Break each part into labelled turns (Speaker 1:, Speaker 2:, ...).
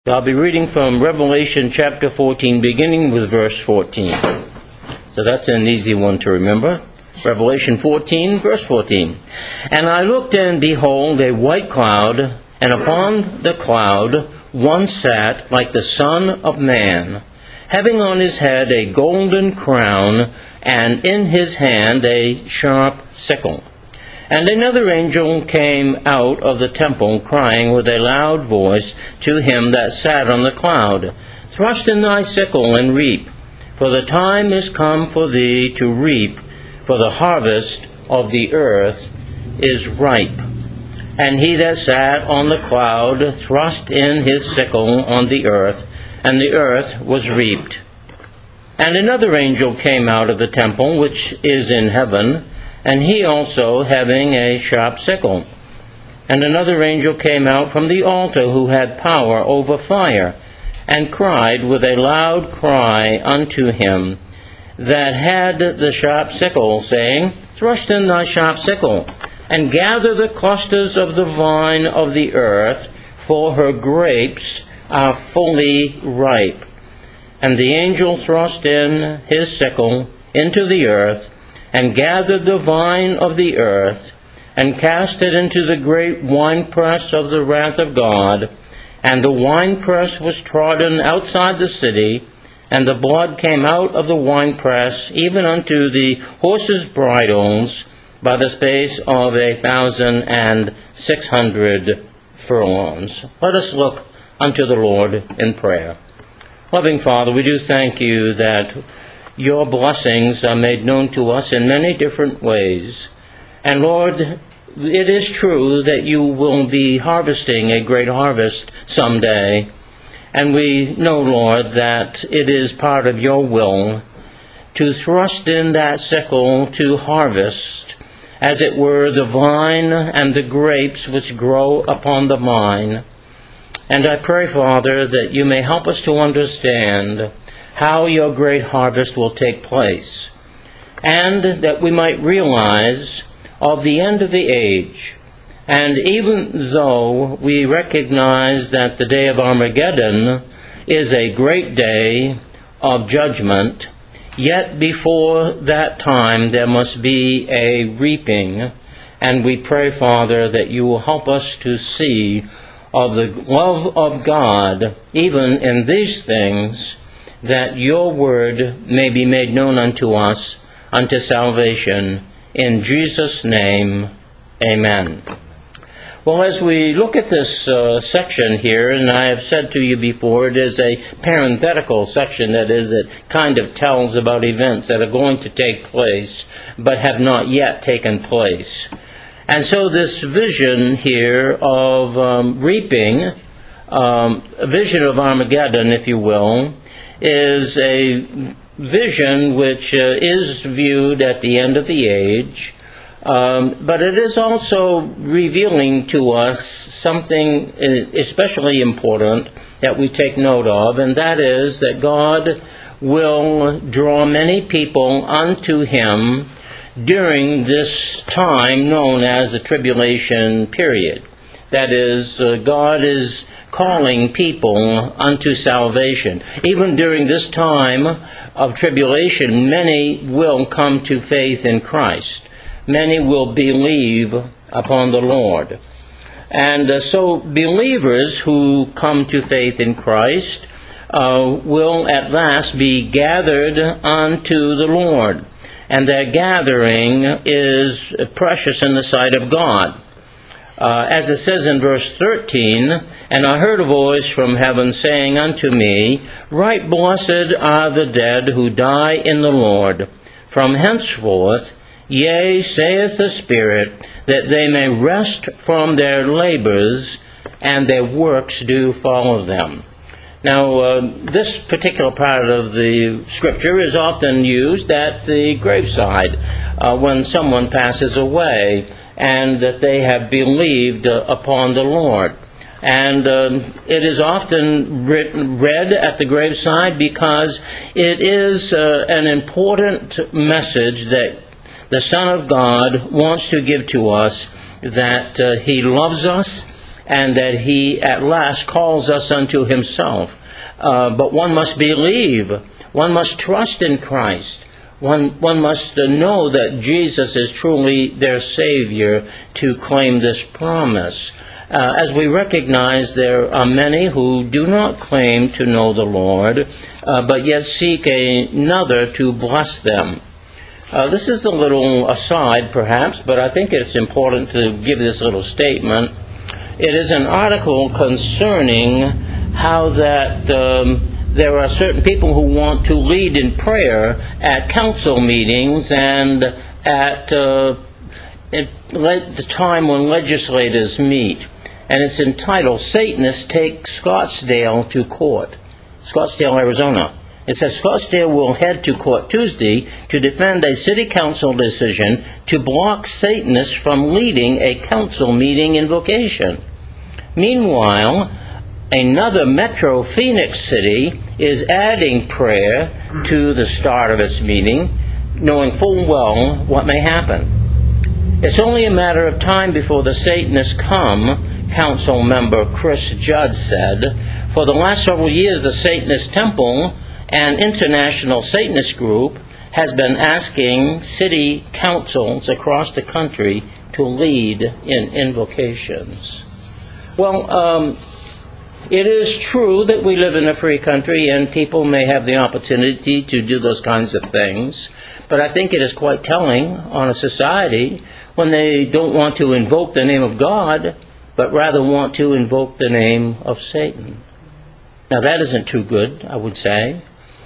Speaker 1: I'll be reading from Revelation chapter 14, beginning with verse 14. So that's an easy one to remember. Revelation 14, verse 14. And I looked, and behold, a white cloud, and upon the cloud one sat like the Son of Man, having on his head a golden crown, and in his hand a sharp sickle. And another angel came out of the temple, crying with a loud voice to him that sat on the cloud, Thrust in thy sickle, and reap, for the time is come for thee to reap, for the harvest of the earth is ripe. And he that sat on the cloud thrust in his sickle on the earth, and the earth was reaped. And another angel came out of the temple, which is in heaven, and he also having a sharp sickle. And another angel came out from the altar, who had power over fire, and cried with a loud cry unto him that had the sharp sickle, saying, Thrust in thy sharp sickle, and gather the clusters of the vine of the earth, for her grapes are fully ripe. And the angel thrust in his sickle into the earth, and gathered the vine of the earth, and cast it into the great winepress of the wrath of God. And the winepress was trodden outside the city, and the blood came out of the winepress, even unto the horses' bridles, by the space of 1,600 furlongs. Let us look unto the Lord in prayer. Loving Father, we do thank you that your blessings are made known to us in many different ways. And Lord, it is true that you will be harvesting a great harvest someday. And we know, Lord, that it is part of your will to thrust in that sickle to harvest, as it were, the vine and the grapes which grow upon the vine. And I pray, Father, that you may help us to understand how your great harvest will take place, and that we might realize of the end of the age. And even though we recognize that the day of Armageddon is a great day of judgment, yet before that time there must be a reaping. And we pray, Father, that you will help us to see of the love of God, even in these things, that your word may be made known unto us, unto salvation. In Jesus' name, amen. Well, as we look at this section here, and I have said to you before, it is a parenthetical section, that is, it kind of tells about events that are going to take place, but have not yet taken place. And so this vision here of reaping, a vision of Armageddon, if you will, is a vision which is viewed at the end of the age, but it is also revealing to us something especially important that we take note of, and that is that God will draw many people unto him during this time known as the tribulation period. That is, God is calling people unto salvation. Even during this time of tribulation, many will come to faith in Christ. Many will believe upon the Lord. And so believers who come to faith in Christ will at last be gathered unto the Lord. And their gathering is precious in the sight of God. As it says in verse 13, And I heard a voice from heaven saying unto me, Right blessed are the dead who die in the Lord, from henceforth, yea, saith the Spirit, that they may rest from their labors, and their works do follow them. Now, this particular part of the Scripture is often used at the graveside when someone passes away, and that they have believed upon the Lord. And it is often read at the graveside because it is an important message that the Son of God wants to give to us, that He loves us and that he at last calls us unto himself. But one must believe, one must trust in Christ, one must know that Jesus is truly their Savior to claim this promise. As we recognize, there are many who do not claim to know the Lord, but yet seek another to bless them. This is a little aside, perhaps, but I think it's important to give this little statement. It is an article concerning how that there are certain people who want to lead in prayer at council meetings and at the time when legislators meet. And it's entitled, Satanists Take Scottsdale to Court. Scottsdale, Arizona. It says Scottsdale will head to court Tuesday to defend a city council decision to block Satanists from leading a council meeting invocation. Meanwhile, another metro Phoenix city is adding prayer to the start of its meeting, knowing full well what may happen. It's only a matter of time before the Satanists come, Council Member Chris Judd said. For the last several years, the Satanist Temple, an international Satanist group, has been asking city councils across the country to lead in invocations. Well, it is true that we live in a free country and people may have the opportunity to do those kinds of things, but I think it is quite telling on a society when they don't want to invoke the name of God, but rather want to invoke the name of Satan. Now that isn't too good, I would say.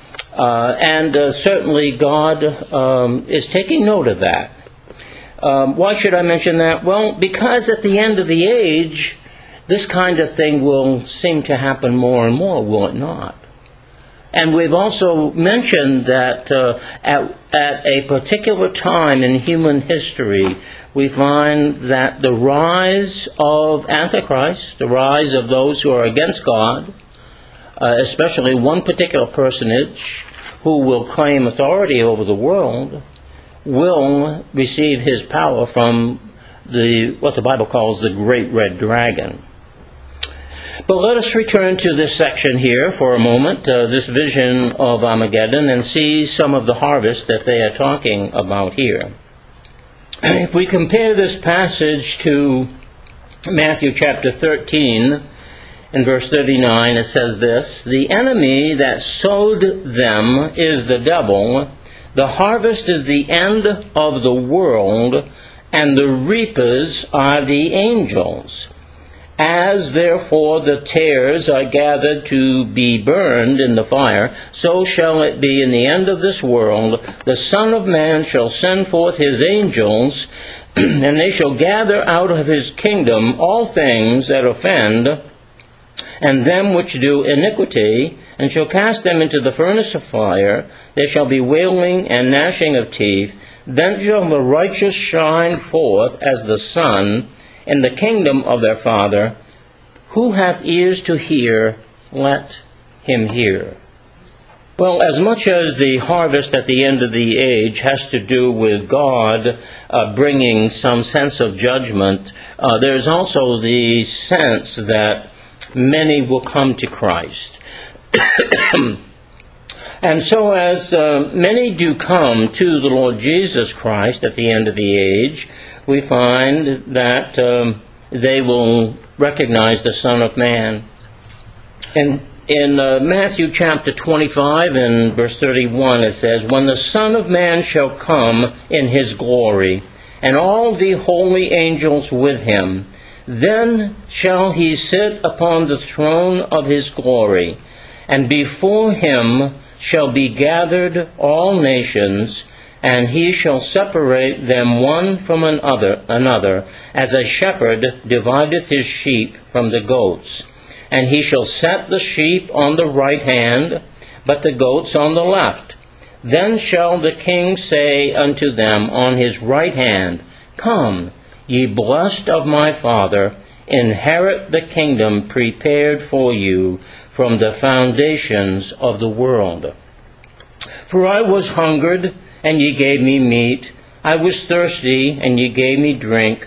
Speaker 1: And certainly God is taking note of that. Why should I mention that? Well, because at the end of the age, this kind of thing will seem to happen more and more, will it not? And we've also mentioned that at a particular time in human history, we find that the rise of Antichrist, the rise of those who are against God, especially one particular personage who will claim authority over the world, will receive his power from what the Bible calls the Great Red Dragon. But let us return to this section here for a moment, this vision of Armageddon, and see some of the harvest that they are talking about here. If we compare this passage to Matthew chapter 13, in verse 39, it says this, "The enemy that sowed them is the devil. The harvest is the end of the world, and the reapers are the angels. As therefore the tares are gathered to be burned in the fire, so shall it be in the end of this world. The Son of Man shall send forth his angels, and they shall gather out of his kingdom all things that offend, and them which do iniquity, and shall cast them into the furnace of fire. There shall be wailing and gnashing of teeth. Then shall the righteous shine forth as the sun in the kingdom of their Father. Who hath ears to hear, let him hear." Well, as much as the harvest at the end of the age has to do with God bringing some sense of judgment, there's also the sense that many will come to Christ. And so as many do come to the Lord Jesus Christ at the end of the age, we find that they will recognize the Son of Man. And in Matthew chapter 25 and verse 31 it says, "When the Son of Man shall come in his glory, and all the holy angels with him, then shall he sit upon the throne of his glory, and before him shall be gathered all nations, and he shall separate them one from another, as a shepherd divideth his sheep from the goats. And he shall set the sheep on the right hand, but the goats on the left. Then shall the king say unto them on his right hand, Come, ye blessed of my Father, inherit the kingdom prepared for you from the foundations of the world. For I was hungered, and ye gave me meat. I was thirsty, and ye gave me drink.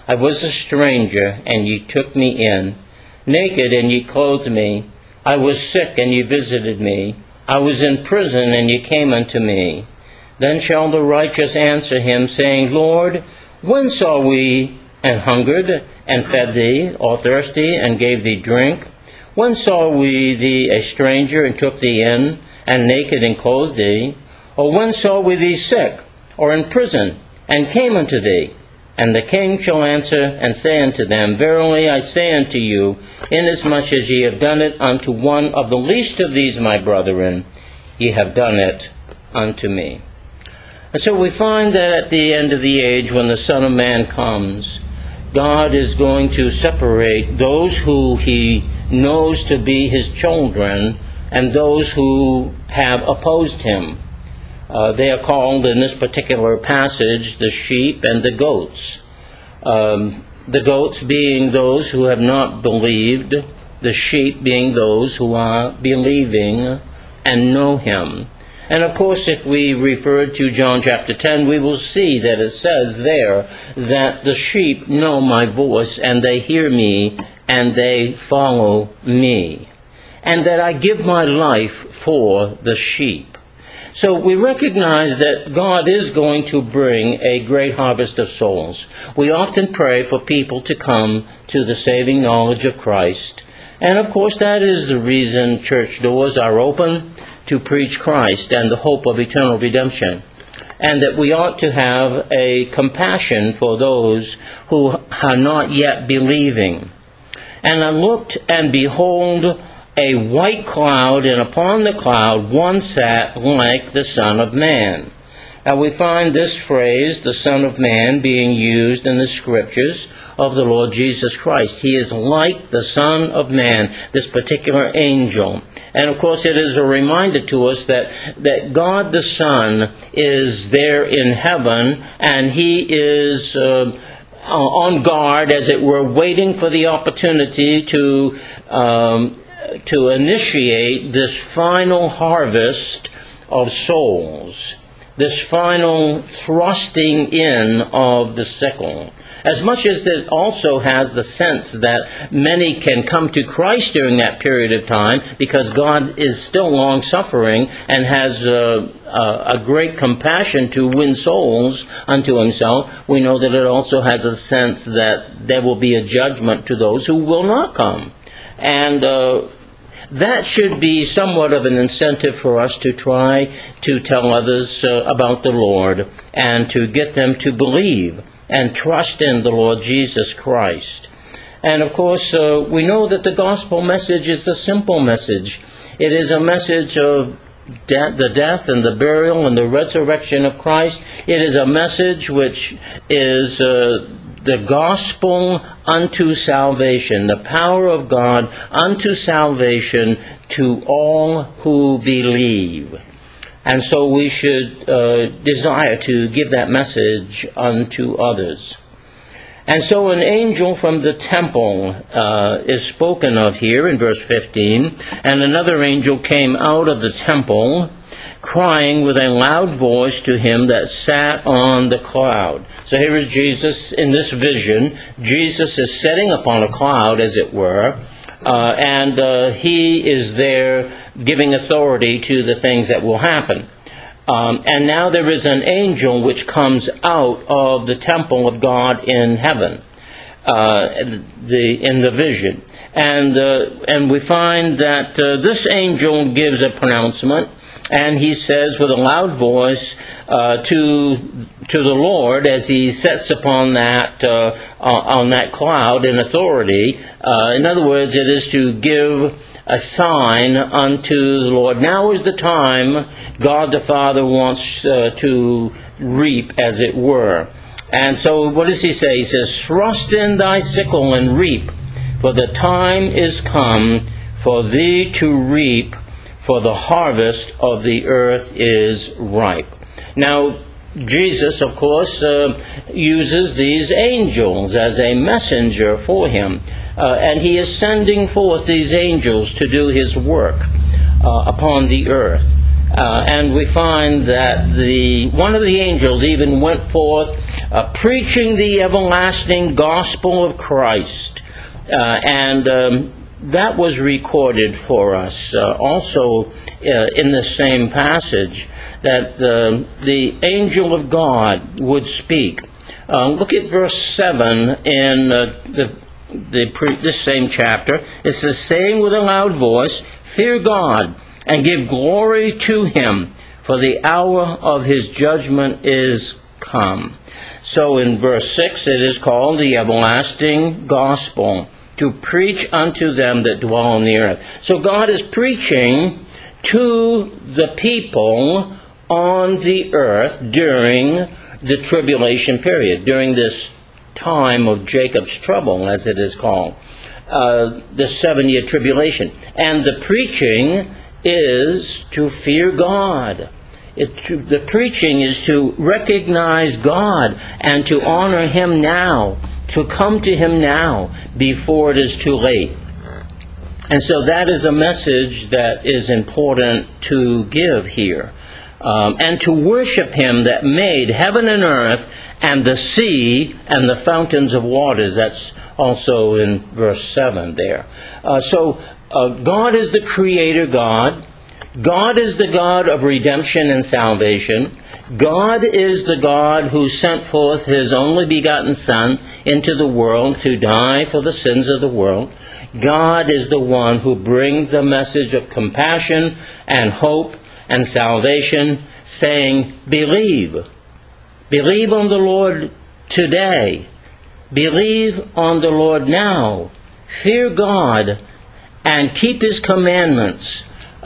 Speaker 1: I was a stranger, and ye took me in. Naked, and ye clothed me. I was sick, and ye visited me. I was in prison, and ye came unto me. Then shall the righteous answer him, saying, Lord, when saw we and hungered, and fed thee, or thirsty, and gave thee drink? When saw we thee a stranger, and took thee in, and naked, and clothed thee? Or when saw we thee sick, or in prison, and came unto thee? And the king shall answer and say unto them, Verily I say unto you, inasmuch as ye have done it unto one of the least of these my brethren, ye have done it unto me. And so we find that at the end of the age, when the Son of Man comes, God is going to separate those who he knows to be his children and those who have opposed him. They are called in this particular passage the sheep and the goats. The goats being those who have not believed, the sheep being those who are believing and know him. And of course, if we refer to John chapter 10, we will see that it says there that the sheep know my voice, and they hear me, and they follow me, and that I give my life for the sheep. So we recognize that God is going to bring a great harvest of souls. We often pray for people to come to the saving knowledge of Christ. And of course that is the reason church doors are open, to preach Christ and the hope of eternal redemption. And that we ought to have a compassion for those who are not yet believing. And I looked, and behold, a white cloud, and upon the cloud one sat like the Son of Man. And we find this phrase, the Son of Man, being used in the Scriptures of the Lord Jesus Christ. He is like the Son of Man, this particular angel. And of course it is a reminder to us that God the Son is there in heaven, and he is on guard, as it were, waiting for the opportunity to initiate this final harvest of souls, this final thrusting in of the sickle. As much as it also has the sense that many can come to Christ during that period of time, because God is still long-suffering and has a great compassion to win souls unto himself, we know that it also has a sense that there will be a judgment to those who will not come. And that should be somewhat of an incentive for us to try to tell others about the Lord, and to get them to believe and trust in the Lord Jesus Christ. And of course, we know that the gospel message is a simple message. It is a message of the death and the burial and the resurrection of Christ. It is a message which is the gospel unto salvation, the power of God unto salvation to all who believe. And so we should desire to give that message unto others. And so an angel from the temple is spoken of here in verse 15. And another angel came out of the temple, crying with a loud voice to him that sat on the cloud. So here is Jesus in this vision. Jesus is sitting upon a cloud, as it were, and he is there giving authority to the things that will happen. And now there is an angel which comes out of the temple of God in heaven, in the vision. And we find that this angel gives a pronouncement, and he says with a loud voice to the Lord, as he sits upon that on that cloud in authority. In other words, it is to give a sign unto the Lord. Now is the time God the Father wants to reap, as it were. And so what does he say? He says, "Thrust in thy sickle and reap, for the time is come for thee to reap, for the harvest of the earth is ripe." Now, Jesus, of course, uses these angels as a messenger for him. And he is sending forth these angels to do his work upon the earth. And we find that one of the angels even went forth preaching the everlasting gospel of Christ. That was recorded for us also in the same passage, that the angel of God would speak. Look at verse 7 in this same chapter. It says, saying with a loud voice, fear God, and give glory to him, for the hour of his judgment is come. So in verse 6 it is called the everlasting gospel, to preach unto them that dwell on the earth. So God is preaching to the people on the earth during the tribulation period, during this time of Jacob's trouble, as it is called, the 7-year tribulation. And the preaching is to fear God. The preaching is to recognize God and to honor him now, to come to him now before it is too late. And so that is a message that is important to give here. And to worship him that made heaven and earth and the sea and the fountains of waters. That's also in verse 7 there. So God is the creator God. God is the God of redemption and salvation. God is the God who sent forth his only begotten Son into the world to die for the sins of the world. God is the one who brings the message of compassion and hope and salvation, saying, believe. Believe on the Lord today. Believe on the Lord now. Fear God and keep his commandments.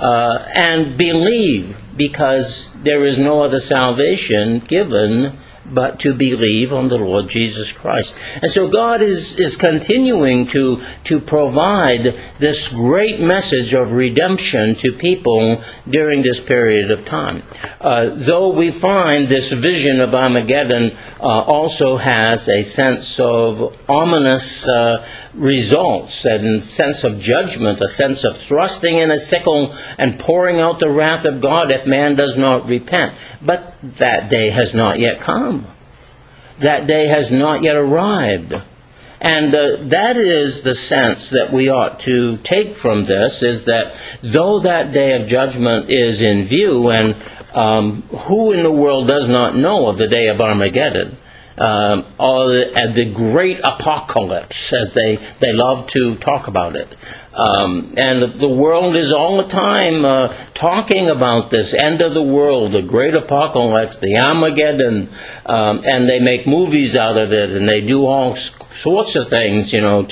Speaker 1: And believe, because there is no other salvation given but to believe on the Lord Jesus Christ. And so God is continuing to provide this great message of redemption to people during this period of time. Though we find this vision of Armageddon also has a sense of ominous results and sense of judgment, a sense of thrusting in a sickle and pouring out the wrath of God if man does not repent. But that day has not yet come. That day has not yet arrived. And that is the sense that we ought to take from this, is that though that day of judgment is in view, and who in the world does not know of the day of Armageddon, or the great apocalypse, as they love to talk about it. And the world is all the time talking about this end of the world, the great apocalypse, the Armageddon, and they make movies out of it, and they do all sorts of things,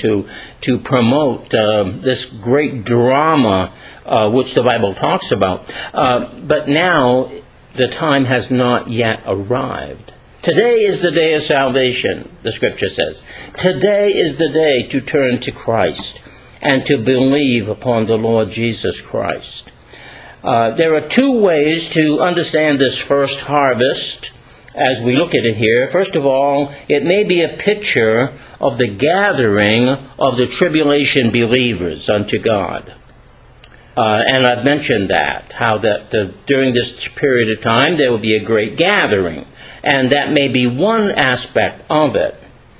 Speaker 1: to promote this great drama which the Bible talks about. But now the time has not yet arrived. Today is the day of salvation, the Scripture says. Today is the day to turn to Christ and to believe upon the Lord Jesus Christ. There are two ways to understand this first harvest as we look at it here. First of all, it may be a picture of the gathering of the tribulation believers unto God. And I've mentioned that, how that during this period of time there will be a great gathering. And that may be one aspect of it.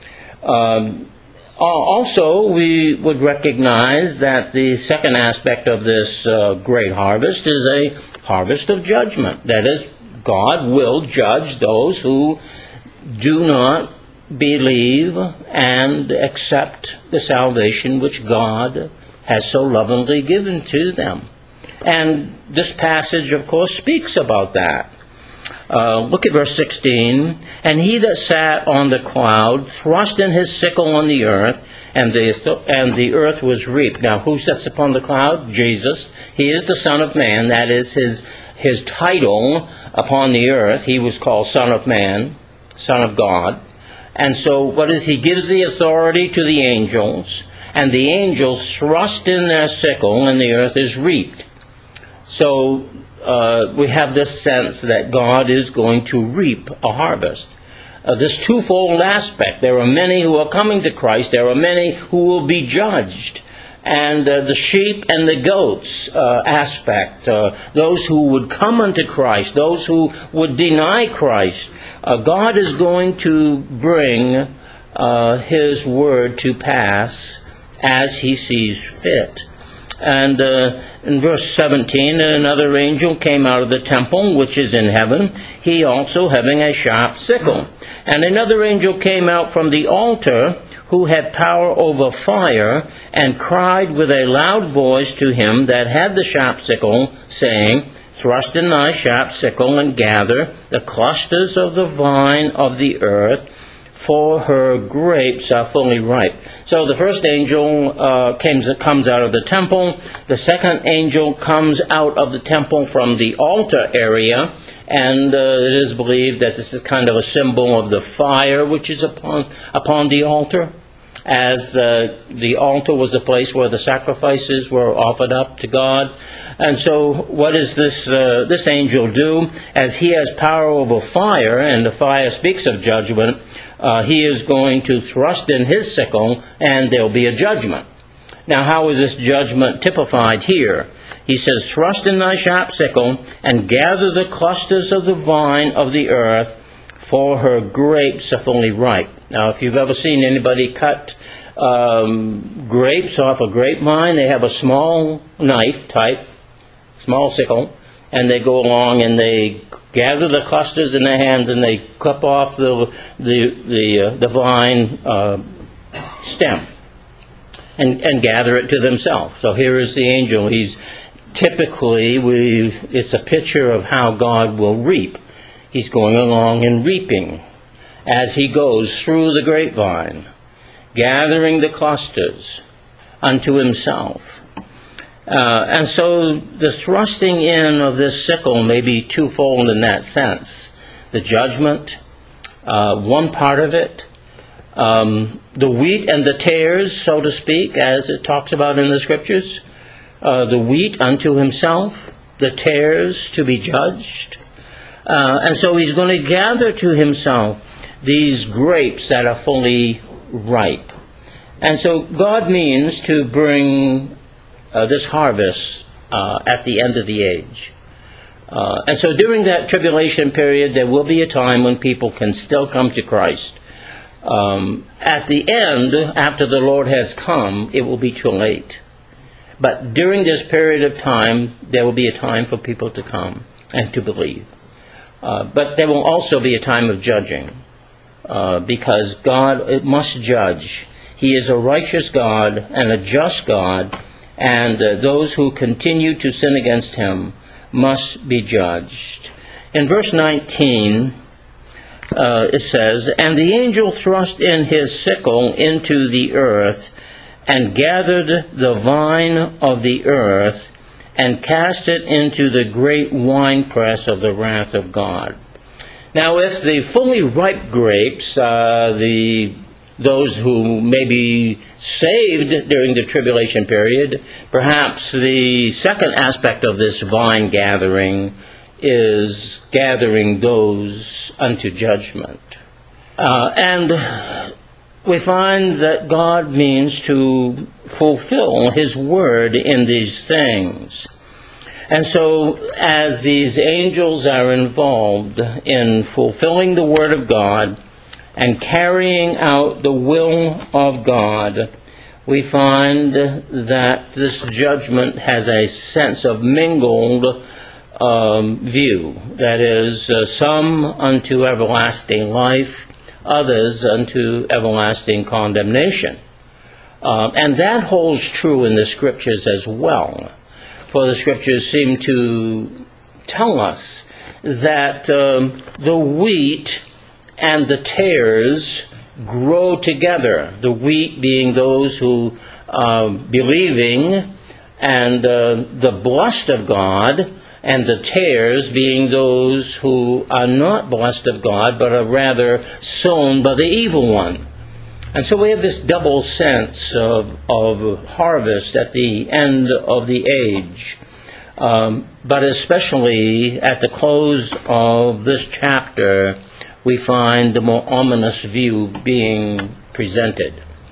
Speaker 1: Also, we would recognize that the second aspect of this great harvest is a harvest of judgment. That is, God will judge those who do not believe and accept the salvation which God has so lovingly given to them. And this passage, of course, speaks about that. Look at verse 16. And he that sat on the cloud thrust in his sickle on the earth, and the earth was reaped. Now, who sits upon the cloud? Jesus. He is the Son of Man. That is his title upon the earth. He was called Son of Man, Son of God. And so what is he? Gives the authority to the angels, and the angels thrust in their sickle, and the earth is reaped. So we have this sense that God is going to reap a harvest. This twofold aspect. There are many who are coming to Christ. There are many who will be judged. and the sheep and the goats aspect, those who would come unto Christ, those who would deny Christ. God is going to bring His word to pass as He sees fit. And in verse 17, another angel came out of the temple which is in heaven, he also having a sharp sickle. And another angel came out from the altar, who had power over fire, and cried with a loud voice to him that had the sharp sickle, saying, Thrust in thy sharp sickle, and gather the clusters of the vine of the earth, for her grapes are fully ripe. So the first angel comes out of the temple. The second angel comes out of the temple from the altar area, and it is believed that this is kind of a symbol of the fire which is upon the altar, as the altar was the place where the sacrifices were offered up to God. And so what does this angel do? As he has power over fire, and the fire speaks of judgment, he is going to thrust in his sickle, and there will be a judgment. Now, how is this judgment typified here? He says, Thrust in thy sharp sickle, and gather the clusters of the vine of the earth, for her grapes are fully ripe. Now, if you've ever seen anybody cut grapes off a grapevine, they have a small knife type, small sickle, and they go along and they gather the clusters in their hands, and they clip off the vine stem and gather it to themselves. So here is the angel. He's typically, it's a picture of how God will reap. He's going along and reaping as he goes through the grapevine, gathering the clusters unto himself. And so the thrusting in of this sickle may be twofold in that sense. The judgment, one part of it, the wheat and the tares, so to speak, as it talks about in the Scriptures. The wheat unto himself, the tares to be judged. And so he's going to gather to himself these grapes that are fully ripe. And so God means to bring this harvest at the end of the age. And so during that tribulation period, there will be a time when people can still come to Christ. At the end, after the Lord has come, it will be too late. But during this period of time, there will be a time for people to come and to believe. But there will also be a time of judging, because God must judge. He is a righteous God and a just God, and those who continue to sin against him must be judged. In verse 19, it says, And the angel thrust in his sickle into the earth, and gathered the vine of the earth, and cast it into the great winepress of the wrath of God. Now, if the fully ripe grapes, those who may be saved during the tribulation period, perhaps the second aspect of this vine gathering is gathering those unto judgment. And we find that God means to fulfill His word in these things. And so, as these angels are involved in fulfilling the word of God and carrying out the will of God, we find that this judgment has a sense of mingled view. That is, some unto everlasting life, others unto everlasting condemnation. And that holds true in the Scriptures as well. For the Scriptures seem to tell us that the wheat and the tares grow together. The wheat being those who are believing and the blessed of God, and the tares being those who are not blessed of God, but are rather sown by the evil one. And so we have this double sense of harvest at the end of the age. But especially at the close of this chapter, we find the more ominous view being presented.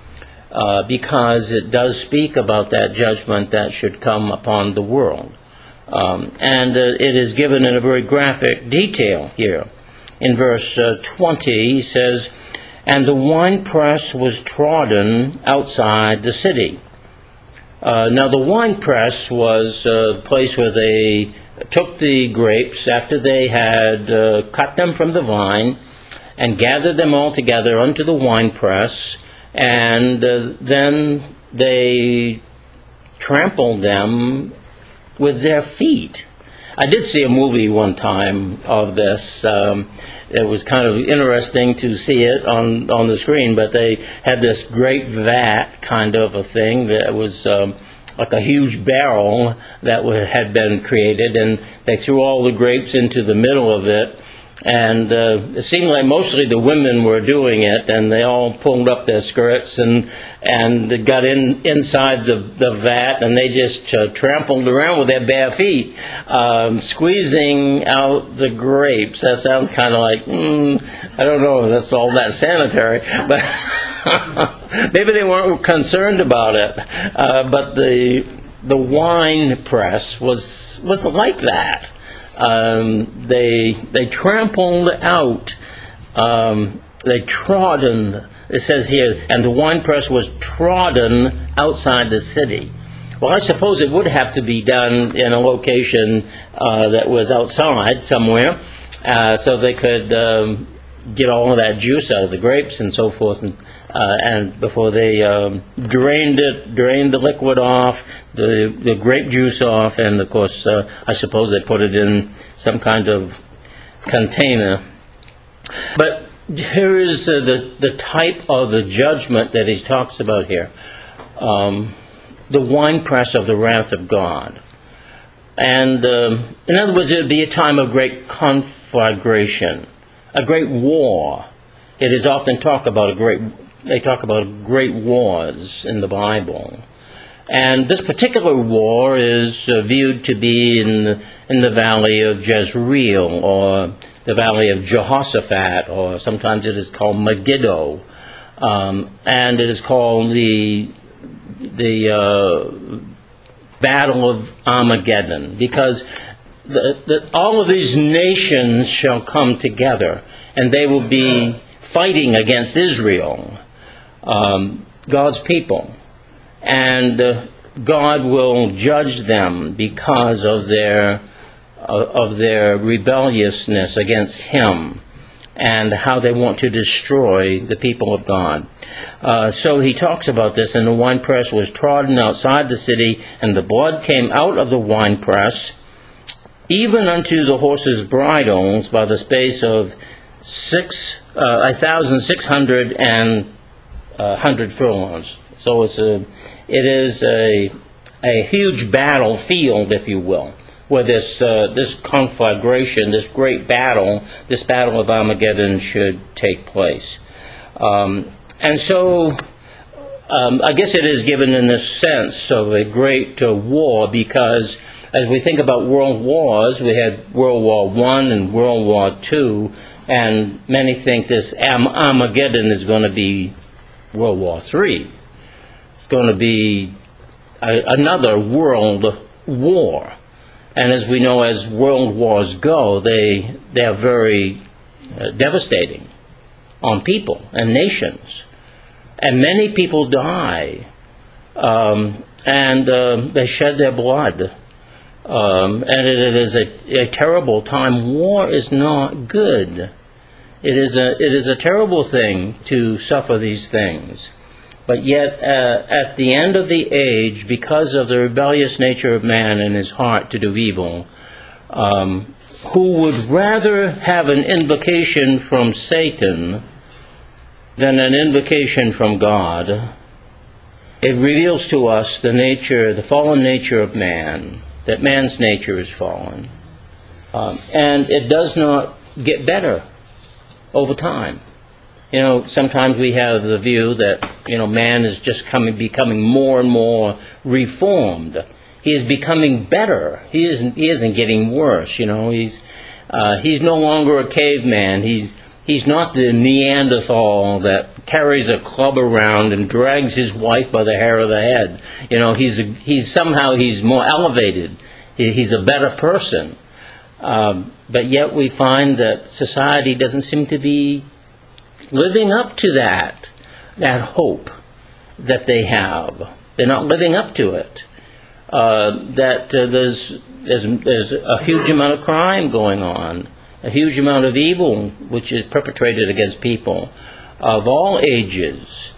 Speaker 1: because it does speak about that judgment that should come upon the world. And it is given in a very graphic detail here. In verse 20, he says, "And the winepress was trodden outside the city." Now the winepress was a place where they took the grapes after they had cut them from the vine and gathered them all together unto the winepress, and then they trampled them with their feet. I did see a movie one time of this. It was kind of interesting to see it on the screen, but they had this great vat kind of a thing that was like a huge barrel that had been created, and they threw all the grapes into the middle of it. And it seemed like mostly the women were doing it, and they all pulled up their skirts and they got inside the vat, and they just trampled around with their bare feet, squeezing out the grapes. That sounds kind of like, I don't know if that's all that sanitary, but maybe they weren't concerned about it. But the wine press was like that. They trampled out, they trodden, it says here, and the winepress was trodden outside the city. Well, I suppose it would have to be done in a location that was outside somewhere, so they could get all of that juice out of the grapes and so forth, and before they drained the liquid off, the grape juice off, and of course I suppose they put it in some kind of container. But here is the type of the judgment that he talks about here. The winepress of the wrath of God. And in other words, it would be a time of great conflagration, a great war. It is often talk about they talk about great wars in the Bible. And this particular war is viewed to be in the valley of Jezreel, or the valley of Jehoshaphat, or sometimes it is called Megiddo. And it is called the Battle of Armageddon, because all of these nations shall come together, and they will be fighting against Israel, God's people. And God will judge them because of their rebelliousness against Him and how they want to destroy the people of God. So he talks about this, and the winepress was trodden outside the city, and the blood came out of the winepress, even unto the horses' bridles, by the space of 1,600 furlongs. So it is a huge battlefield, if you will, where this conflagration, this great battle, this battle of Armageddon should take place. And so I guess it is given in the sense of a great war, because as we think about world wars, we had World War I and World War II, and many think this Armageddon is going to be World War III. It's going to be another world war. And as we know, as world wars go, they are very devastating on people and nations. And many people die, and they shed their blood. And it is a terrible time. War is not good. It is a terrible thing to suffer these things. But yet, at the end of the age, because of the rebellious nature of man and his heart to do evil, who would rather have an invocation from Satan than an invocation from God, it reveals to us the fallen nature of man, that man's nature is fallen. And it does not get better over time. Sometimes we have the view that, man is just becoming more and more reformed. He is becoming better. He isn't getting worse. He's no longer a caveman. He's not the Neanderthal that carries a club around and drags his wife by the hair of the head. He's more elevated. He's a better person. But yet we find that society doesn't seem to be living up to that hope that they have. They're not living up to it. There's a huge amount of crime going on, a huge amount of evil which is perpetrated against people of all ages.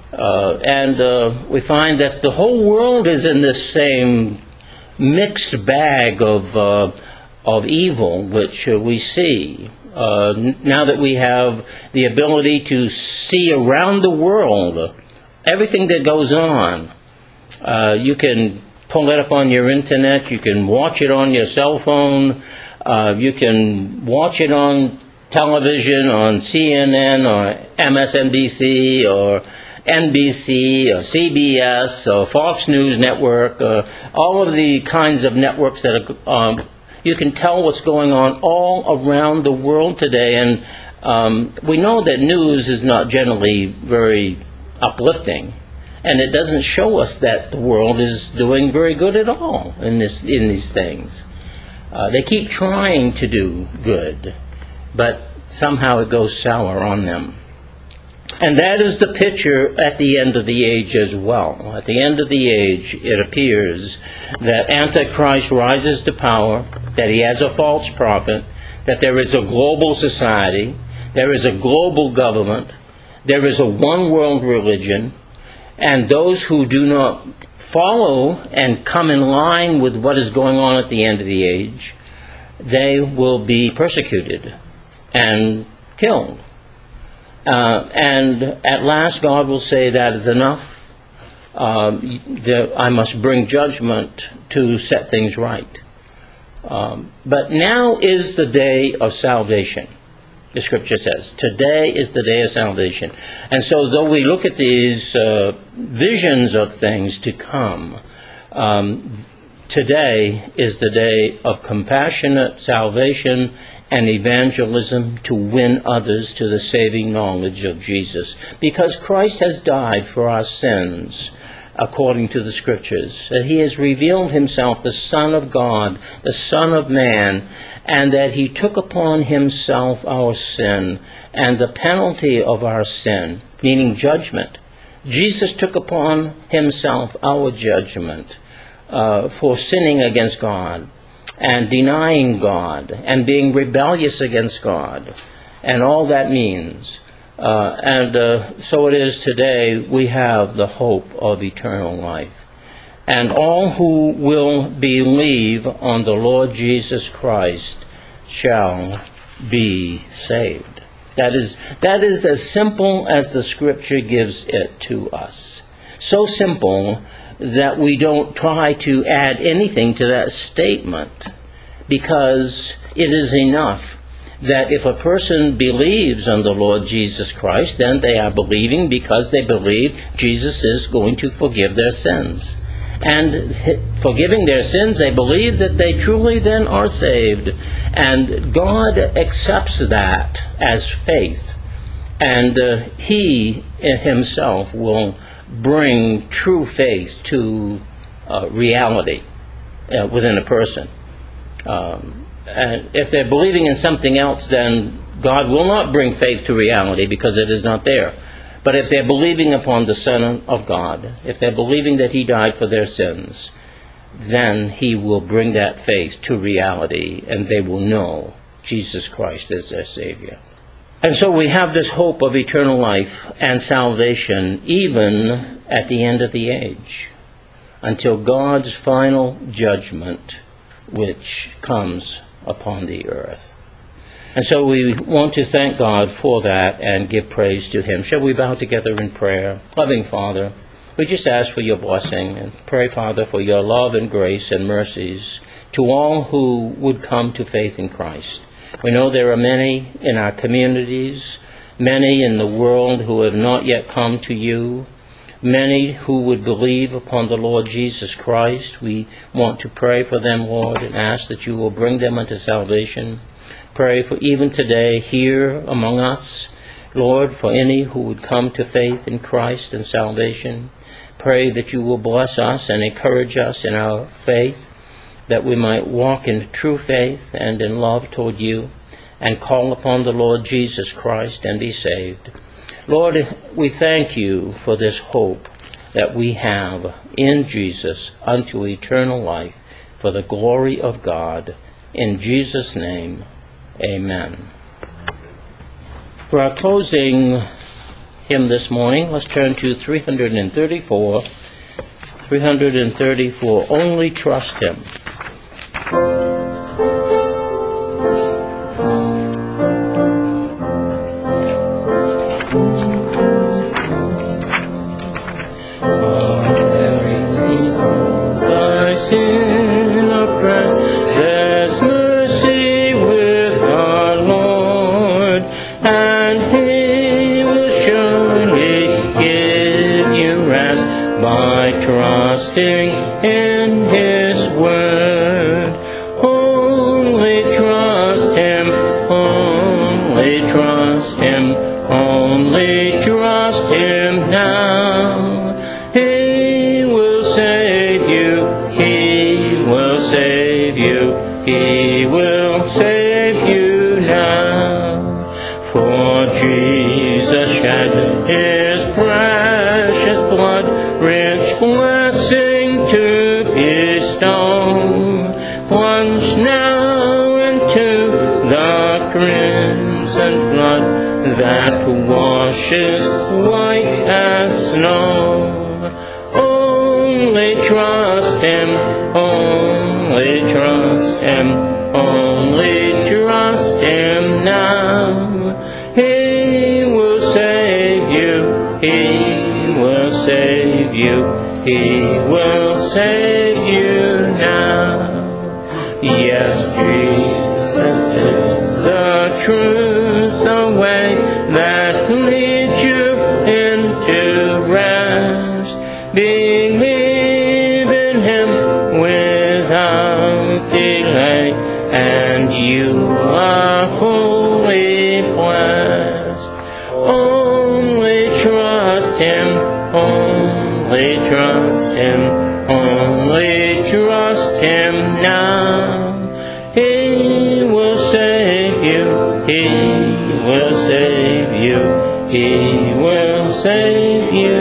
Speaker 1: And we find that the whole world is in this same mixed bag of evil which we see. Now that we have the ability to see around the world everything that goes on, you can pull it up on your internet, you can watch it on your cell phone, you can watch it on television, on CNN or MSNBC or NBC or CBS or Fox News Network, all of the kinds of networks that are, you can tell what's going on all around the world today. And we know that news is not generally very uplifting, and it doesn't show us that the world is doing very good at all in these things. They keep trying to do good, but somehow it goes sour on them. And that is the picture at the end of the age as well. At the end of the age, it appears that Antichrist rises to power, that he has a false prophet, that there is a global society, there is a global government, there is a one-world religion, and those who do not follow and come in line with what is going on at the end of the age, they will be persecuted and killed. And at last God will say, that is enough. I must bring judgment to set things right. But now is the day of salvation. The scripture says, today is the day of salvation. And so though we look at these visions of things to come, today is the day of compassionate salvation and evangelism to win others to the saving knowledge of Jesus. Because Christ has died for our sins, according to the Scriptures. That He has revealed Himself, the Son of God, the Son of Man, and that He took upon Himself our sin and the penalty of our sin, meaning judgment. Jesus took upon Himself our judgment for sinning against God, and denying God, and being rebellious against God, and all that means. So it is today we have the hope of eternal life. And all who will believe on the Lord Jesus Christ shall be saved. That is as simple as the Scripture gives it to us. So simple that we don't try to add anything to that statement, because it is enough that if a person believes on the Lord Jesus Christ, then they are believing because they believe Jesus is going to forgive their sins. And forgiving their sins, they believe that they truly then are saved. And God accepts that as faith. And He Himself will bring true faith to reality within a person. And if they're believing in something else, then God will not bring faith to reality because it is not there. But if they're believing upon the Son of God, if they're believing that He died for their sins, then He will bring that faith to reality, and they will know Jesus Christ as their Savior. And so we have this hope of eternal life and salvation even at the end of the age, until God's final judgment which comes upon the earth. And so we want to thank God for that and give praise to Him. Shall we bow together in prayer? Loving Father, we just ask for your blessing and pray, Father, for your love and grace and mercies to all who would come to faith in Christ. We know there are many in our communities, many in the world who have not yet come to you, many who would believe upon the Lord Jesus Christ. We want to pray for them, Lord, and ask that you will bring them unto salvation. Pray for even today here among us, Lord, for any who would come to faith in Christ and salvation. Pray that you will bless us and encourage us in our faith, that we might walk in true faith and in love toward you, and call upon the Lord Jesus Christ and be saved. Lord, we thank you for this hope that we have in Jesus unto eternal life, for the glory of God. In Jesus' name, amen. For our closing hymn this morning, let's turn to 334. 334, Only Trust Him. Thy sin oppressed, there's mercy with our Lord, and He will surely give you rest by trusting in His word. Only trust Him, only trust Him, only trust Him now. He will save you, He will save you, He will save you now. For Jesus shed His precious blood, rich blessing to bestow. Plunge now into the crimson flood that washes white as snow. Only trust Him, only trust Him, only trust Him now. He will save you, He will save you, He will save you now. Yes, Jesus is the truth, the way that leads you into rest. Believe in Him without delay, and you are fully blessed. Only trust Him, only trust Him, only trust Him now. He will save you, He will save you, He will save you